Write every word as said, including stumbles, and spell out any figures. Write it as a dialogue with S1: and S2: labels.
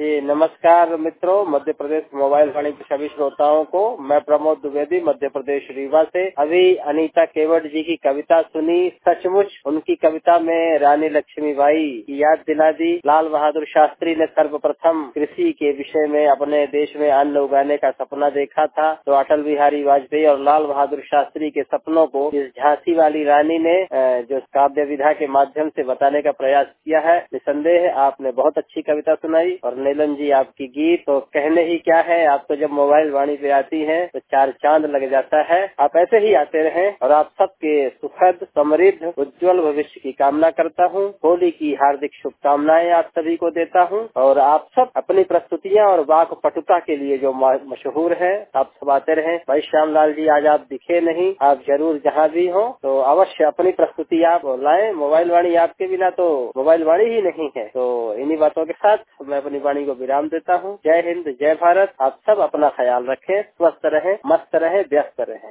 S1: जी नमस्कार मित्रों, मध्य प्रदेश मोबाइल वाणी के सभी श्रोताओं को मैं प्रमोद द्विवेदी मध्य प्रदेश रीवा से। अभी अनीता केवट जी की कविता सुनी, सचमुच उनकी कविता में रानी लक्ष्मीबाई की याद दिला दी। लाल बहादुर शास्त्री ने सर्वप्रथम कृषि के विषय में अपने देश में अन्न उगाने का सपना देखा था, तो अटल बिहारी वाजपेयी और लाल बहादुर शास्त्री के सपनों को इस झांसी वाली रानी ने जो काव्य विधा के माध्यम से बताने का प्रयास किया है। निसंदेह आपने बहुत अच्छी कविता सुनाई और नीलम जी आपकी गीत तो कहने ही क्या है। आप तो जब मोबाइल वाणी पे आती हैं तो चार चांद लग जाता है। आप ऐसे ही आते रहें और आप सबके सुखद समृद्ध उज्जवल भविष्य की कामना करता हूँ। होली की हार्दिक शुभकामनाएं आप सभी को देता हूँ और आप सब अपनी प्रस्तुतियाँ और वाक पटुता के लिए जो मशहूर है आप सब आते रहें। भाई श्यामलाल जी आज आप दिखे नहीं, आप जरूर जहाँ भी हो तो अवश्य अपनी प्रस्तुति आप लाएं। मोबाइल वाणी आपके बिना तो मोबाइल वाणी ही नहीं है। तो इन्हीं बातों के साथ मैं अपनी वाणी को विराम देता हूँ। जय हिंद, जय भारत। आप सब अपना ख्याल रखें, स्वस्थ रहें, मस्त रहें, व्यस्त रहें।